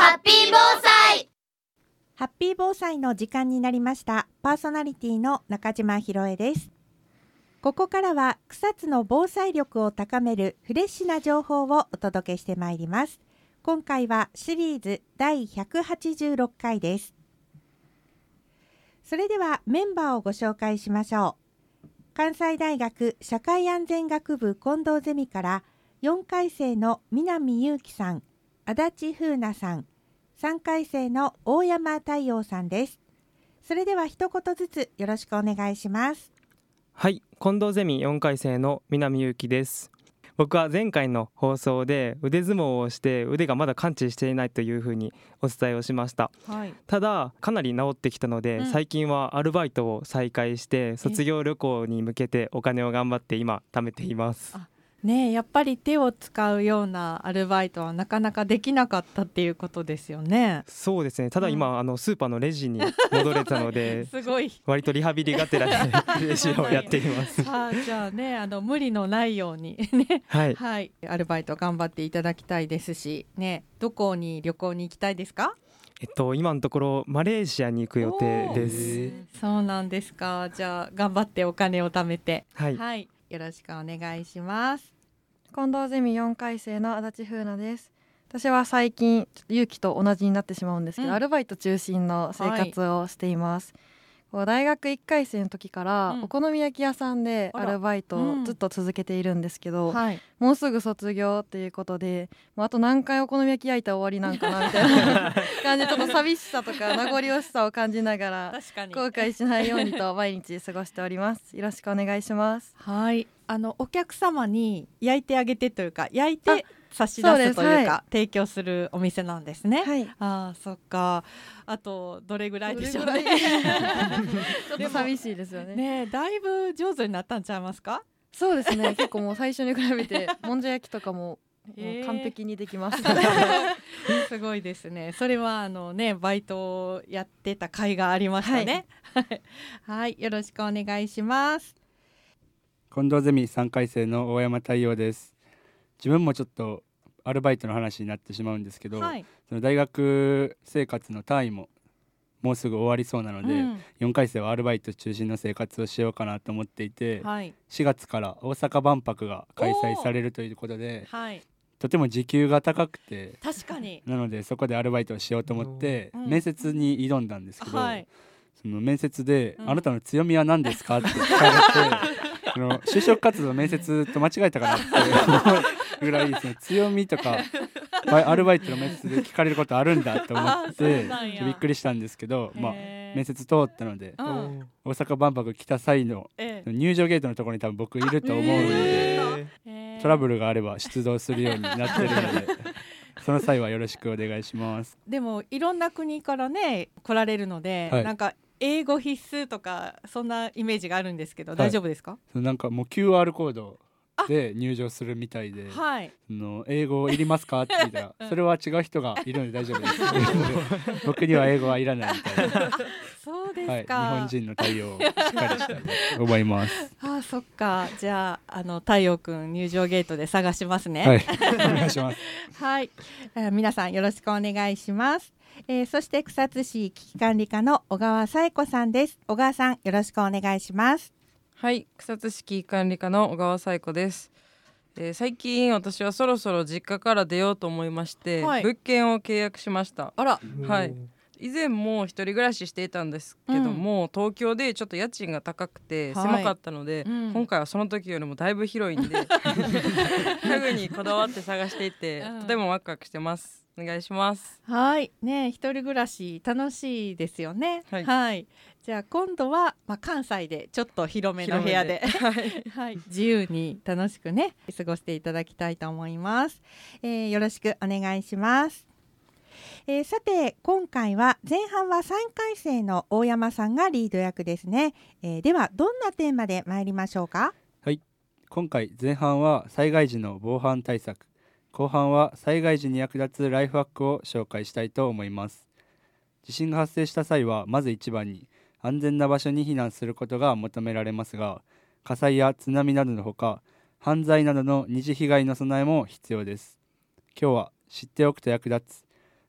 ハッピー防災。 ハッピー防災の時間になりました。パーソナリティの中島ひろえです。ここからは草津の防災力を高めるフレッシュな情報をお届けしてまいります。今回はシリーズ第186回です。それではメンバーをご紹介しましょう。関西大学社会安全学部近藤ゼミから4回生の南祐樹さん、足立風奈さん、3回生の大山太陽さんです。それでは一言ずつよろしくお願いします。 はい、近藤ゼミ4回生の南祐樹です。僕は前回の放送で腕相撲をして腕がまだ完治していないというふうにお伝えをしました、はい、ただかなり治ってきたので、最近はアルバイトを再開して卒業旅行に向けてお金を頑張って今貯めています。 ね、やっぱり手を使うようなアルバイトはなかなかできなかったっていうことですよね。 そうですね。ただ今、スーパーのレジに戻れたのですごい割とリハビリがてらでレジをやっていますじゃあね、無理のないようにね、はいはい、アルバイト頑張っていただきたいですし、ね、どこに旅行に行きたいですか？ 今のところマレーシアに行く予定です。 そうなんですか。じゃあ頑張ってお金を貯めて、 はいはい、よろしくお願いします。 近藤ゼミ4回生の足立風奈です。私は最近勇気と同じになってしまうんですけど、アルバイト中心の生活をしています、こう大学1回生の時からお好み焼き屋さんでアルバイトをずっと続けているんですけど、もうすぐ卒業ということで、もうあと何回お好み焼き焼いたら終わりなんかなみたいな感じでちょっと寂しさとか名残惜しさを感じながら後悔しないようにと毎日過ごしております。よろしくお願いします。 はい、お客様に焼いてあげてというか焼いて差し出すというか、提供するお店なんですね、はい、そっか。あとどれぐらいでしょうねちょっと寂しいですよね。だいぶ上手になったんちゃいますか？ そうですね結構もう最初に比べてもんじゃ焼きとかも完璧にできますすごいですね。それはバイトをやってた甲斐がありましたね。はい、よろしくお願いします。 近藤ゼミ3回生の大山太陽です。自分もちょっとアルバイトの話になってしまうんですけど、その大学生活の単位ももうすぐ終わりそうなので、4回生はアルバイト中心の生活をしようかなと思っていて、4月から大阪万博が開催されるということで、とても時給が高くて、 確かになのでそこでアルバイトをしようと思って面接に挑んだんですけど、その面接で、あなたの強みは何ですかって聞かれて就職活動面接と間違えたかなって思うぐらいですね、強みとかアルバイトの面接で聞かれることあるんだと思ってびっくりしたんですけど、面接通ったので、大阪万博来た際の入場ゲートのところに多分僕いると思うので、トラブルがあれば出動するようになってるのでその際はよろしくお願いします。 でもいろんな国からね来られるので、なんか英語必須とかそんなイメージがあるんですけど、大丈夫ですか？ なんかもう QR コードで入場するみたいで、英語いりますかって聞いたら、それは違う人がいるので大丈夫です僕には英語はいらないみたいなそうですか、 日本人の対応をしっかりしたいと思いますそっか。じゃあ太陽くん入場ゲートで探しますね。 お願いしますはい、皆さんよろしくお願いします。そして草津市危機管理課の小川紗恵子さんです。小川さんよろしくお願いします。 はい、草津市危機管理課の小川紗恵子です。最近私はそろそろ実家から出ようと思いまして、物件を契約しました。以前も一人暮らししていたんですけども、東京でちょっと家賃が高くて狭かったので、今回はその時よりもだいぶ広いんで家具にこだわって探していて、とてもワクワクしてます。お願いします。 はいね、一人暮らし楽しいですよね。じゃあ今度は、関西でちょっと広めの部屋で自由に楽しくね過ごしていただきたいと思います。よろしくお願いします。さて今回は前半は3回生の大山さんがリード役ですね。ではどんなテーマで参りましょうか？ はい、今回前半は災害時の防犯対策、後半は災害時に役立つライフハックを紹介したいと思います。地震が発生した際はまず一番に安全な場所に避難することが求められますが、火災や津波などのほか犯罪などの二次被害の備えも必要です。今日は知っておくと役立つ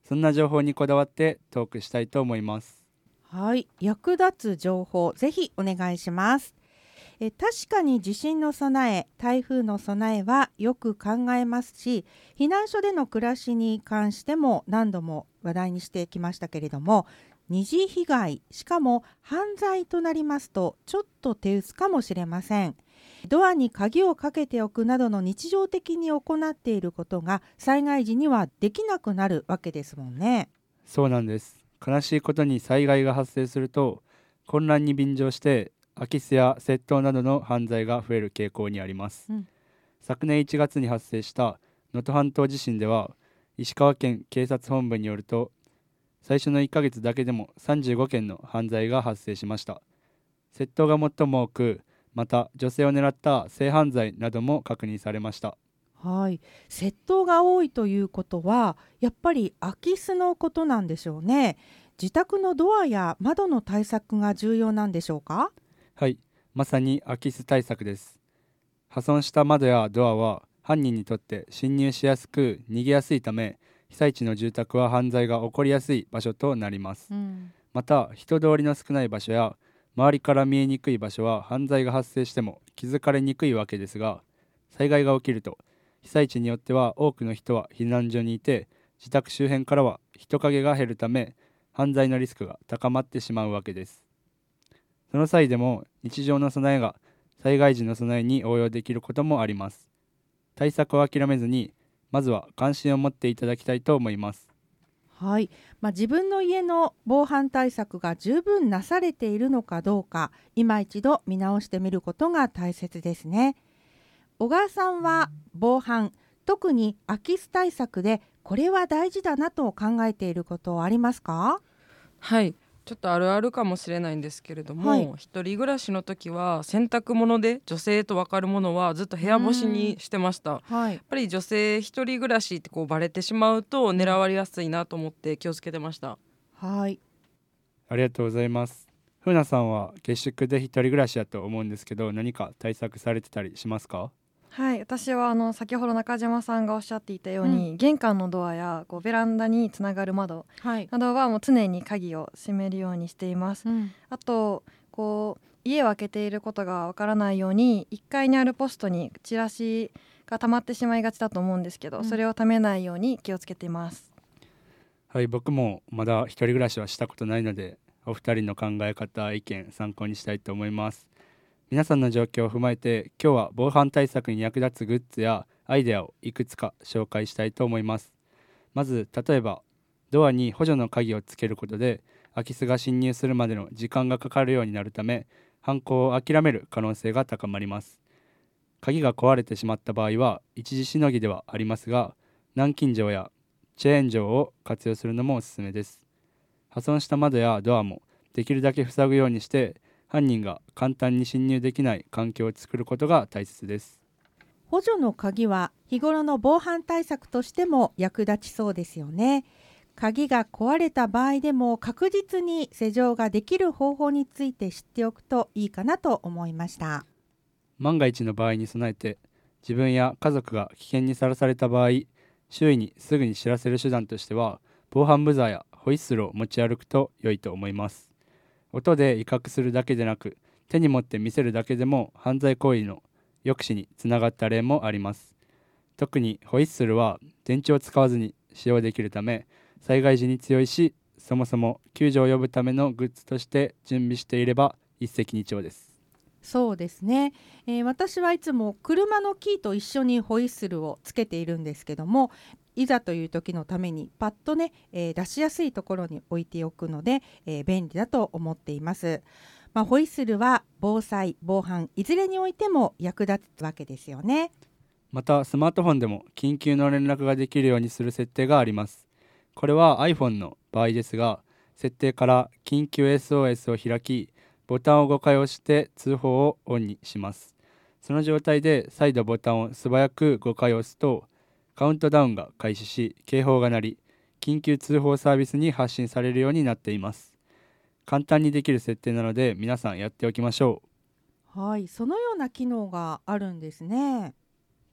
そんな情報にこだわってトークしたいと思います。 はい、役立つ情報ぜひお願いします。確かに地震の備え、台風の備えはよく考えますし、避難所での暮らしに関しても何度も話題にしてきましたけれども、二次被害、しかも犯罪となりますとちょっと手薄かもしれません。ドアに鍵をかけておくなどの日常的に行っていることが災害時にはできなくなるわけですもんね。 そうなんです。悲しいことに災害が発生すると混乱に便乗して空き巣や窃盗などの犯罪が増える傾向にあります、昨年1月に発生した能登半島地震では石川県警察本部によると最初の1ヶ月だけでも35件の犯罪が発生しました。窃盗が最も多く、また女性を狙った性犯罪なども確認されました。 はい、窃盗が多いということはやっぱり空き巣のことなんでしょうね。自宅のドアや窓の対策が重要なんでしょうか？ はい、まさに空き巣対策です。破損した窓やドアは犯人にとって侵入しやすく逃げやすいため、被災地の住宅は犯罪が起こりやすい場所となります、また人通りの少ない場所や周りから見えにくい場所は犯罪が発生しても気づかれにくいわけですが、災害が起きると被災地によっては多くの人は避難所にいて、自宅周辺からは人影が減るため犯罪のリスクが高まってしまうわけです。その際でも日常の備えが災害時の備えに応用できることもあります。対策を諦めずにまずは関心を持っていただきたいと思います。 はい、自分の家の防犯対策が十分なされているのかどうか、今一度見直してみることが大切ですね。小川さんは防犯、特に空き巣対策でこれは大事だなと考えていることはありますか？ はい、ちょっとあるあるかもしれないんですけれども、一人暮らしの時は洗濯物で女性と分かるものはずっと部屋干しにしてました、やっぱり女性一人暮らしってバレてしまうと狙われやすいなと思って気をつけてました。 はい、 ありがとうございます。ふうなさんは下宿で一人暮らしだと思うんですけど、何か対策されてたりしますか？ はい、私は先ほど中島さんがおっしゃっていたように、玄関のドアやベランダにつながる窓などはもう常に鍵を閉めるようにしています、あと家を開けていることがわからないように1階にあるポストにチラシが溜まってしまいがちだと思うんですけど、それを溜めないように気をつけています。 はい、僕もまだ一人暮らしはしたことないので、お二人の考え方意見参考にしたいと思います。皆さんの状況を踏まえて今日は防犯対策に役立つグッズやアイデアをいくつか紹介したいと思います。まず例えばドアに補助の鍵をつけることで空き巣が侵入するまでの時間がかかるようになるため、犯行を諦める可能性が高まります。鍵が壊れてしまった場合は一時しのぎではありますが、南京錠やチェーン錠を活用するのもおすすめです。破損した窓やドアもできるだけ塞ぐようにして犯人が簡単に侵入できない環境を作ることが大切です。 補助の鍵は日頃の防犯対策としても役立ちそうですよね。鍵が壊れた場合でも確実に施錠ができる方法について知っておくといいかなと思いました。 万が一の場合に備えて、自分や家族が危険にさらされた場合、周囲にすぐに知らせる手段としては防犯ブザーやホイッスルを持ち歩くと良いと思います。音で威嚇するだけでなく、手に持って見せるだけでも犯罪行為の抑止につながった例もあります。特にホイッスルは電池を使わずに使用できるため、災害時に強いし、そもそも救助を呼ぶためのグッズとして準備していれば一石二鳥です。 そうですね、私はいつも車のキーと一緒にホイッスルをつけているんですけども、いざという時のためにパッとね、出しやすいところに置いておくので、便利だと思っています。ホイッスルは防災・防犯いずれにおいても役立つわけですよね。 またスマートフォンでも緊急の連絡ができるようにする設定があります。これは iPhone の場合ですが、設定から緊急 SOS を開き、ボタンを5回押して通報をオンにします。その状態で再度ボタンを素早く5回押すとカウントダウンが開始し、警報が鳴り、緊急通報サービスに発信されるようになっています。簡単にできる設定なので皆さんやっておきましょう。はい、そのような機能があるんですね。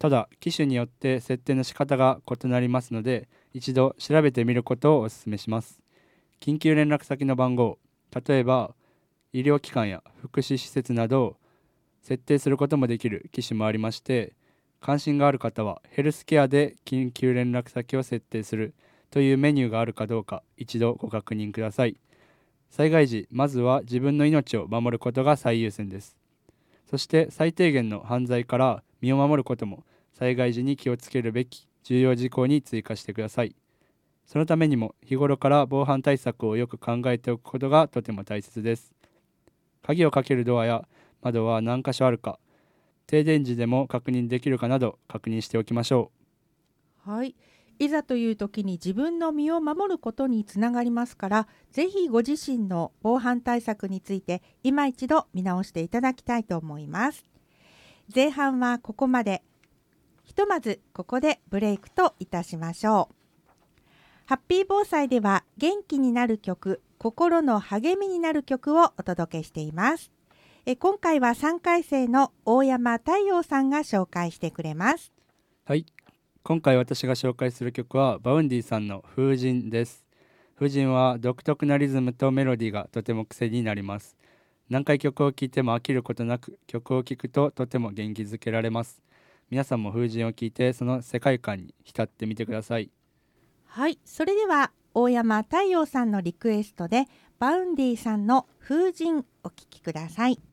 ただ機種によって設定の仕方が異なりますので、一度調べてみることをお勧めします。緊急連絡先の番号、例えば医療機関や福祉施設などを設定することもできる機種もありまして、関心がある方はヘルスケアで緊急連絡先を設定するというメニューがあるかどうか一度ご確認ください。災害時、まずは自分の命を守ることが最優先です。そして最低限の犯罪から身を守ることも災害時に気をつけるべき重要事項に追加してください。そのためにも日頃から防犯対策をよく考えておくことがとても大切です。鍵をかけるドアや窓は何箇所あるか、停電時でも確認できるかなど確認しておきましょう。はい、いざという時に自分の身を守ることにつながりますから、ぜひご自身の防犯対策について今一度見直していただきたいと思います。前半はここまで。ひとまずここでブレイクといたしましょう。ハッピー防災では元気になる曲、心の励みになる曲をお届けしています。今回は3回生の大山太陽さんが紹介してくれます。 はい、今回私が紹介する曲はバウンディさんの風神です。風神は独特なリズムとメロディーがとても癖になります。何回曲を聴いても飽きることなく、曲を聴くととても元気づけられます。皆さんも風神を聴いてその世界観に浸ってみてください。 はい、それでは大山太陽さんのリクエストでバウンディさんの風神お聴きください。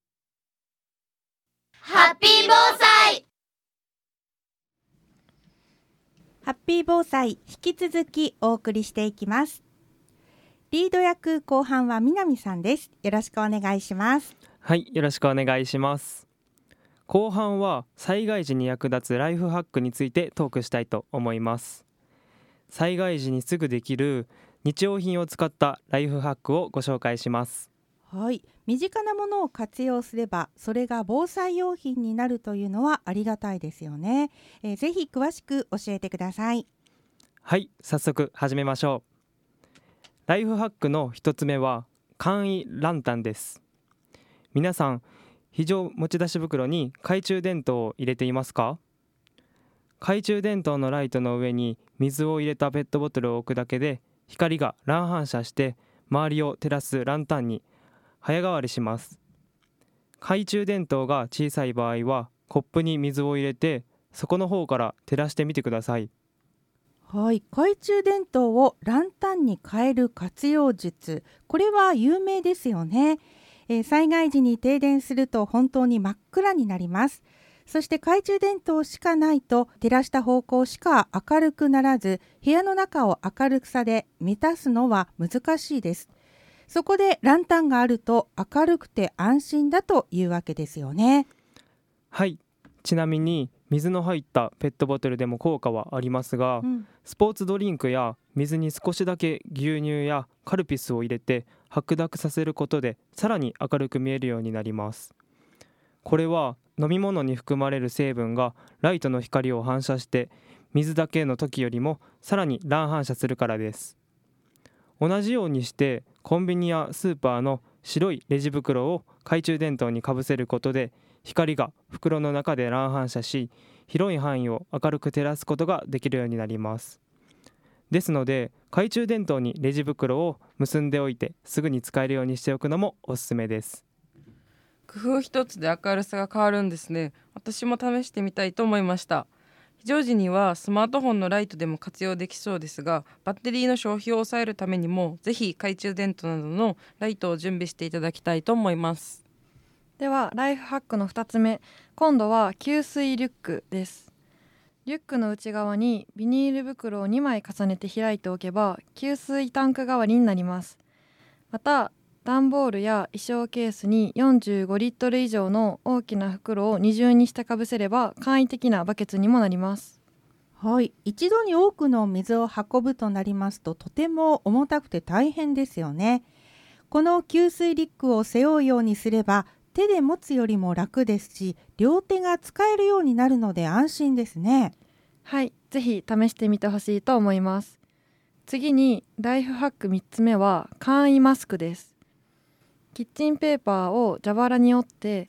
ハッピー防災。 ハッピー防災、引き続きお送りしていきます。リード役後半は南さんです。よろしくお願いします。 はい、よろしくお願いします。後半は災害時に役立つライフハックについてトークしたいと思います。災害時にすぐできる日用品を使ったライフハックをご紹介します。 はい、身近なものを活用すればそれが防災用品になるというのはありがたいですよね。ぜひ詳しく教えてください。 はい、早速始めましょう。ライフハックの一つ目は簡易ランタンです。皆さん、非常持ち出し袋に懐中電灯を入れていますか？懐中電灯のライトの上に水を入れたペットボトルを置くだけで光が乱反射して周りを照らすランタンに早変わりします。懐中電灯が小さい場合はコップに水を入れて底の方から照らしてみてください。 はい、懐中電灯をランタンに変える活用術、これは有名ですよね。災害時に停電すると本当に真っ暗になります。そして懐中電灯しかないと照らした方向しか明るくならず、部屋の中を明るさで満たすのは難しいです。そこでランタンがあると明るくて安心だというわけですよね。 はい、ちなみに水の入ったペットボトルでも効果はありますが、スポーツドリンクや水に少しだけ牛乳やカルピスを入れて白濁させることでさらに明るく見えるようになります。これは飲み物に含まれる成分がライトの光を反射して水だけの時よりもさらに乱反射するからです。同じようにしてコンビニやスーパーの白いレジ袋を懐中電灯にかぶせることで光が袋の中で乱反射し、広い範囲を明るく照らすことができるようになります。ですので懐中電灯にレジ袋を結んでおいてすぐに使えるようにしておくのもおすすめです。 工夫一つで明るさが変わるんですね。私も試してみたいと思いました。非常時にはスマートフォンのライトでも活用できそうですが、バッテリーの消費を抑えるためにもぜひ懐中電灯などのライトを準備していただきたいと思います。 ではライフハックの2つ目、今度は給水リュックです。リュックの内側にビニール袋を2枚重ねて開いておけば給水タンク代わりになります。また段ボールや衣装ケースに45リットル以上の大きな袋を二重にしてかぶせれば簡易的なバケツにもなります。 はい、一度に多くの水を運ぶとなりますととても重たくて大変ですよね。この給水リュックを背負うようにすれば手で持つよりも楽ですし、両手が使えるようになるので安心ですね。 はい、ぜひ試してみてほしいと思います。次にライフハック3つ目は簡易マスクです。キッチンペーパーを蛇腹に折って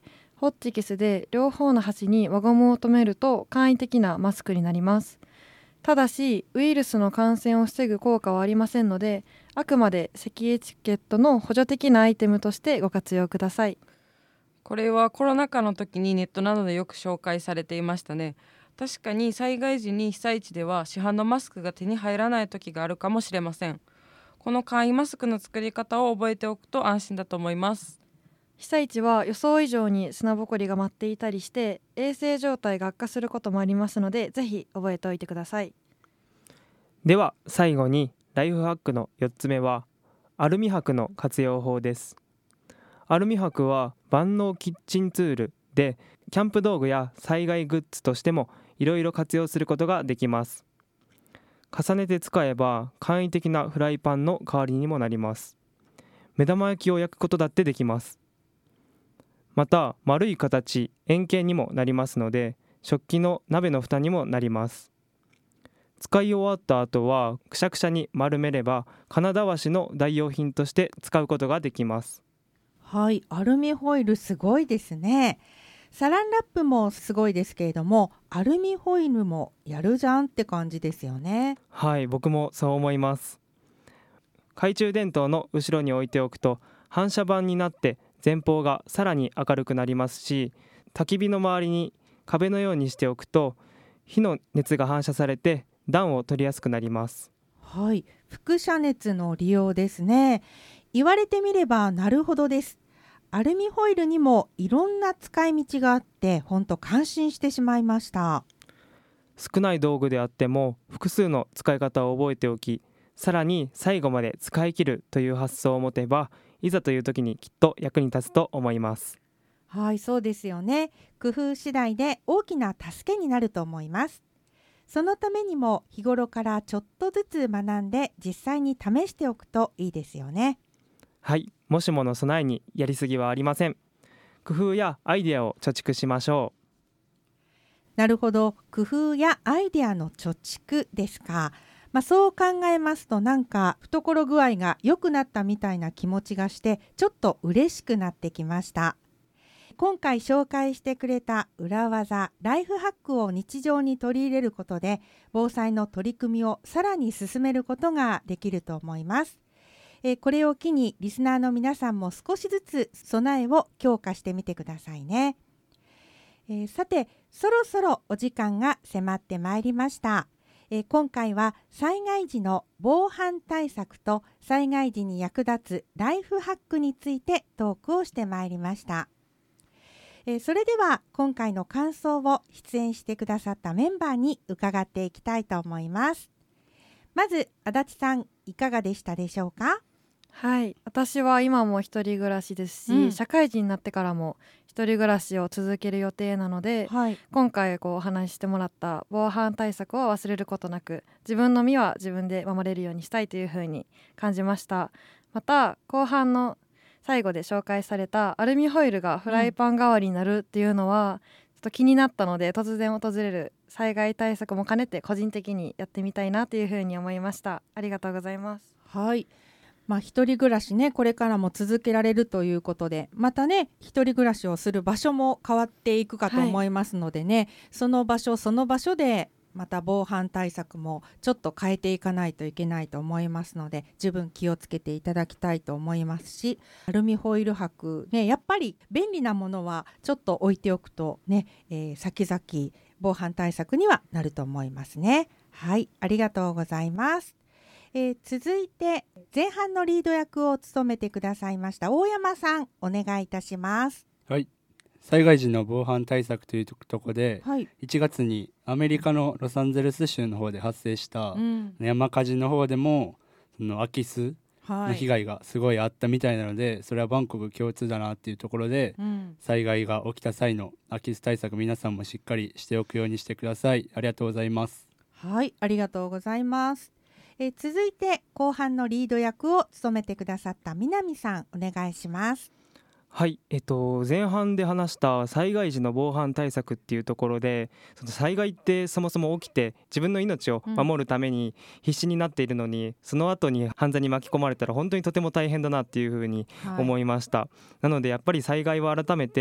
ホッチキスで両方の端に輪ゴムを留めると簡易的なマスクになります。ただしウイルスの感染を防ぐ効果はありませんので、あくまで咳エチケットの補助的なアイテムとしてご活用ください。 これはコロナ禍の時にネットなどでよく紹介されていましたね。確かに災害時に被災地では市販のマスクが手に入らない時があるかもしれません。この簡易マスクの作り方を覚えておくと安心だと思います。 被災地は予想以上に砂ぼこりが舞っていたりして衛生状態が悪化することもありますので、ぜひ覚えておいてください。 では最後にライフハックの4つ目はアルミ箔の活用法です。アルミ箔は万能キッチンツールでキャンプ道具や災害グッズとしてもいろいろ活用することができます。重ねて使えば簡易的なフライパンの代わりにもなります。目玉焼きを焼くことだってできます。また丸い形、円形にもなりますので食器の鍋の蓋にもなります。使い終わった後はくしゃくしゃに丸めれば金だわしの代用品として使うことができます。 はい、アルミホイルすごいですね。サランラップもすごいですけれども、アルミホイルもやるじゃんって感じですよね。 はい、僕もそう思います。懐中電灯の後ろに置いておくと反射板になって前方がさらに明るくなりますし、焚き火の周りに壁のようにしておくと火の熱が反射されて暖を取りやすくなります。 はい、輻射熱の利用ですね。言われてみればなるほどです。アルミホイルにもいろんな使い道があって本当感心してしまいました。 少ない道具であっても複数の使い方を覚えておき、さらに最後まで使い切るという発想を持てば、いざという時にきっと役に立つと思います。 はい、そうですよね。工夫次第で大きな助けになると思います。そのためにも日頃からちょっとずつ学んで実際に試しておくといいですよね。 はい、もしもの備えにやりすぎはありません。工夫やアイデアを貯蓄しましょう。 なるほど、工夫やアイデアの貯蓄ですか。そう考えますとなんか懐具合が良くなったみたいな気持ちがしてちょっと嬉しくなってきました。今回紹介してくれた裏技、ライフハックを日常に取り入れることで防災の取り組みをさらに進めることができると思います。これを機にリスナーの皆さんも少しずつ備えを強化してみてくださいね。さて、そろそろお時間が迫ってまいりました。今回は災害時の防犯対策と災害時に役立つライフハックについてトークをしてまいりました。それでは今回の感想を出演してくださったメンバーに伺っていきたいと思います。まず足立さん、いかがでしたでしょうか？ はい、私は今も一人暮らしですし、社会人になってからも一人暮らしを続ける予定なので、今回お話ししてもらった防犯対策を忘れることなく自分の身は自分で守れるようにしたいというふうに感じました。また後半の最後で紹介されたアルミホイルがフライパン代わりになるっていうのはちょっと気になったので、突然訪れる災害対策も兼ねて個人的にやってみたいなというふうに思いました。ありがとうございます。 はい、一人暮らしね、これからも続けられるということで、またね、一人暮らしをする場所も変わっていくかと思いますのでね、その場所その場所でまた防犯対策もちょっと変えていかないといけないと思いますので、十分気をつけていただきたいと思いますし、アルミホイル箔ね、やっぱり便利なものはちょっと置いておくとね、先々防犯対策にはなると思いますね。はい、ありがとうございます。続いて前半のリード役を務めてくださいました大山さん、お願いいたします。 はい、災害時の防犯対策というところで、1月にアメリカのロサンゼルス州の方で発生した山火事の方でもその空き巣の被害がすごいあったみたいなので、それはバンコク共通だなっていうところで、災害が起きた際の空き巣対策、皆さんもしっかりしておくようにしてください。ありがとうございます。 はい、ありがとうございます。続いて後半のリード役を務めてくださった南さん、お願いします。 はい、前半で話した災害時の防犯対策っていうところで、その災害ってそもそも起きて自分の命を守るために必死になっているのに、その後に犯罪に巻き込まれたら本当にとても大変だなっていうふうに思いました。なのでやっぱり災害は改めて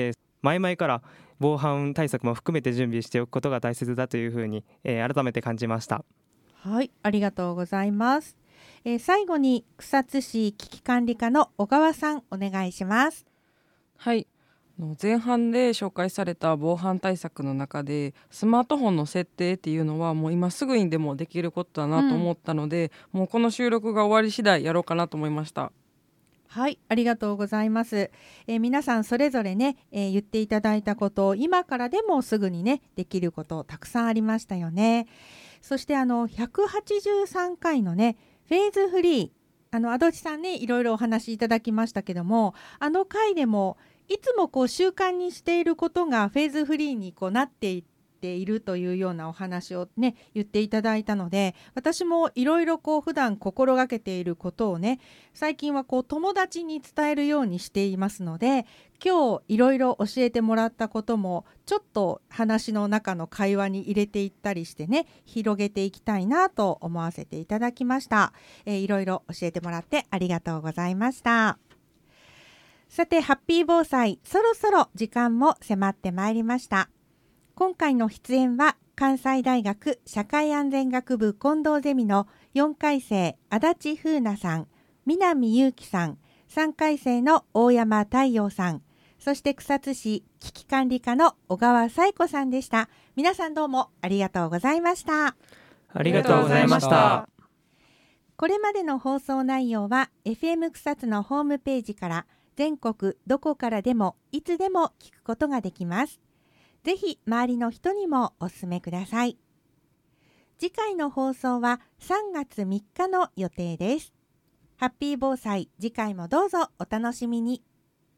前々から防犯対策も含めて準備しておくことが大切だというふうに、改めて感じました。 はい、ありがとうございます。最後に草津市危機管理課の小川さんお願いします。 はい、前半で紹介された防犯対策の中でスマートフォンの設定っていうのはもう今すぐにでもできることだなと思ったので、もうこの収録が終わり次第やろうかなと思いました。 はい、ありがとうございます。皆さんそれぞれね、言っていただいたことを今からでもすぐにねできることたくさんありましたよね。そして183回のねフェーズフリー、足立さんねいろいろお話しいただきましたけども、回でもいつもこう習慣にしていることがフェーズフリーにこうなっていっているというようなお話をね言っていただいたので、私もいろいろこう普段心がけていることをね最近はこう友達に伝えるようにしていますので、今日いろいろ教えてもらったこともちょっと話の中の会話に入れていったりしてね広げていきたいなと思わせていただきました。いろいろ教えてもらってありがとうございました。さてハッピー防災、そろそろ時間も迫ってまいりました。今回の出演は関西大学社会安全学部近藤ゼミの4回生足立風奈さん、南祐樹さん、3回生の大山太陽さん、そして草津市危機管理課の小川彩子さんでした。皆さんどうもありがとうございました。 ありがとうございました。 これまでの放送内容は FM 草津のホームページから全国どこからでもいつでも聞くことができます。ぜひ周りの人にもお勧めください。次回の放送は3月3日の予定です。ハッピー防災、次回もどうぞお楽しみに。